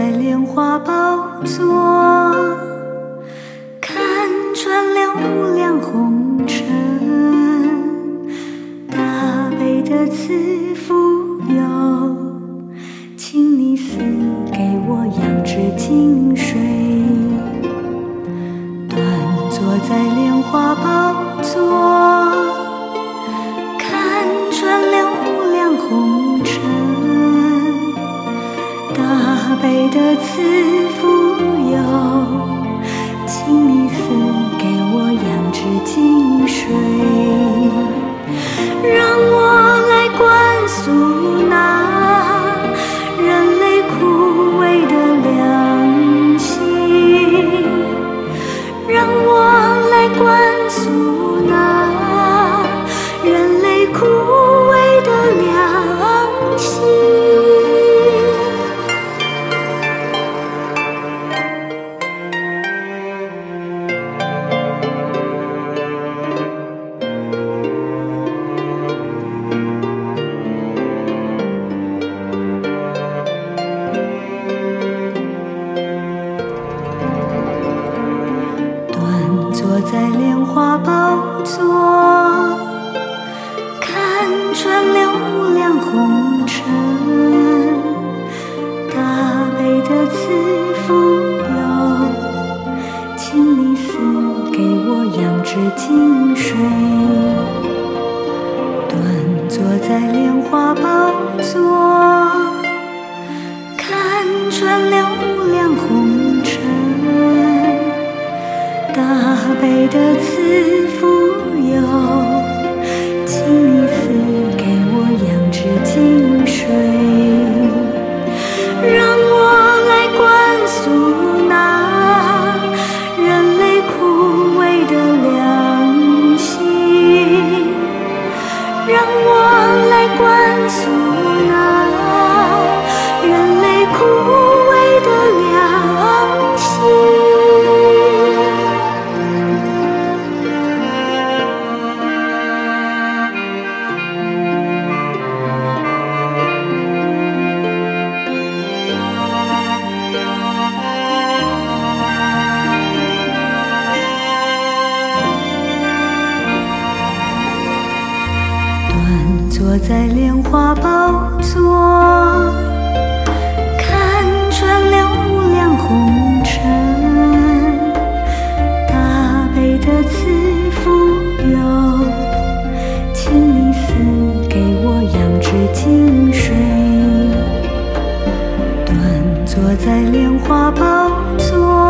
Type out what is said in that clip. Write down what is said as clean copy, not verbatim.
在莲花宝座，看穿了无量红尘，大悲的慈父佑，请你赐给我杨枝金水，端坐在莲花宝座，看穿了无量红尘，大悲的慈父佑，请你赐给我杨枝金水，让我来灌输那人类枯萎的良心，让我来灌输那人类枯萎的良心。坐在莲花宝座，看穿了无量红尘，大悲的慈父佑，请你赐给我杨枝金水，端坐在莲花宝座，看穿了无量红尘，大悲的慈父佑，请你赐给我杨枝金水，让我来灌输那人类枯萎的良心，让我来灌输那人类枯萎的良心。坐在莲花宝座，看穿了无量红尘，大悲的慈父佑，请你赐给我杨枝金水，端坐在莲花宝座，